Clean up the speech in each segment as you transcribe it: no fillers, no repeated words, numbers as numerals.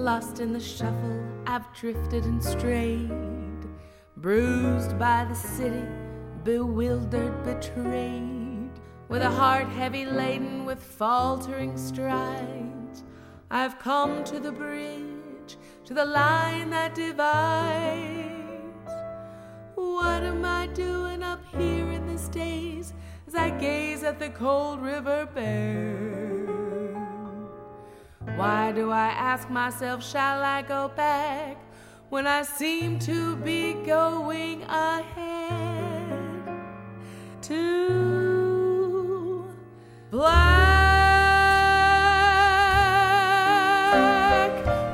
Lost in the shuffle, I've drifted and strayed, bruised by the city, bewildered, betrayed, with a heart heavy laden with faltering strides. I've come to the bridge, to the line that divides. What am I doing up here in this daze as I gaze at the cold river bare? Why do I ask myself, shall I go back when I seem to be going ahead to black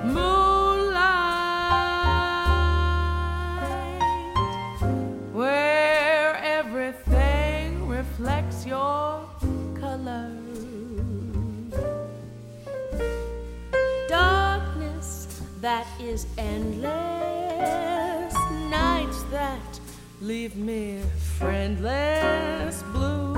moonlight, where everything reflects your color? That is endless, nights that leave me friendless blue.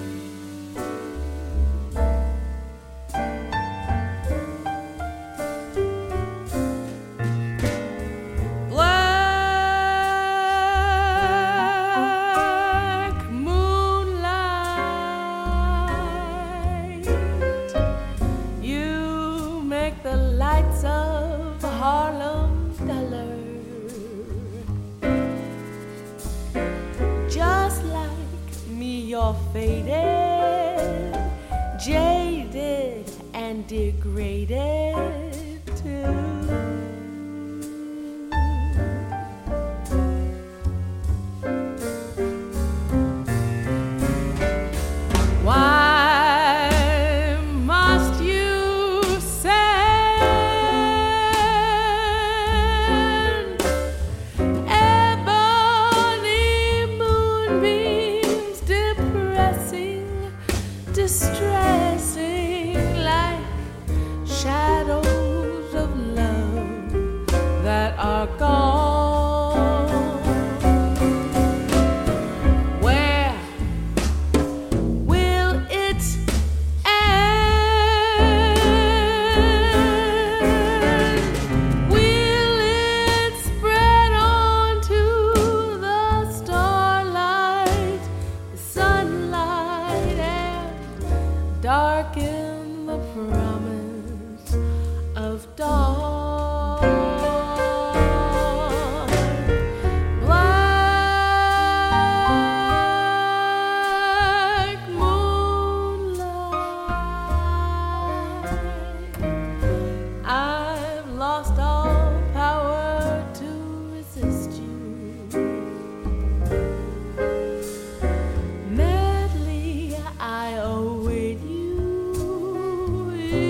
Black moonlight, you make the lights of Harlem duller, just like me. You're faded, jaded, and degraded too. Distressing like shadows of love that are gone. Where will it end? Will it spread onto the starlight, the sunlight, and darken the promise of dawn? Black moonlight, I've lost all power to resist you. Madly I await you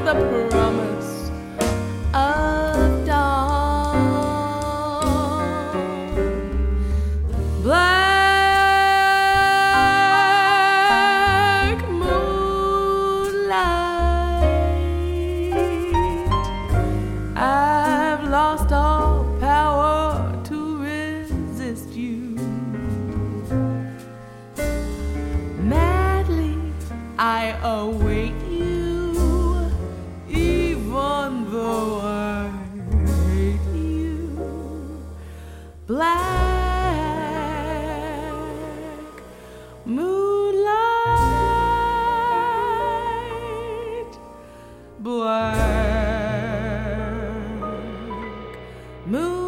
the promise of dawn. Black moonlight, I've lost all power to resist you. Madly I await you, even though I hate you. Black moonlight, black moonlight.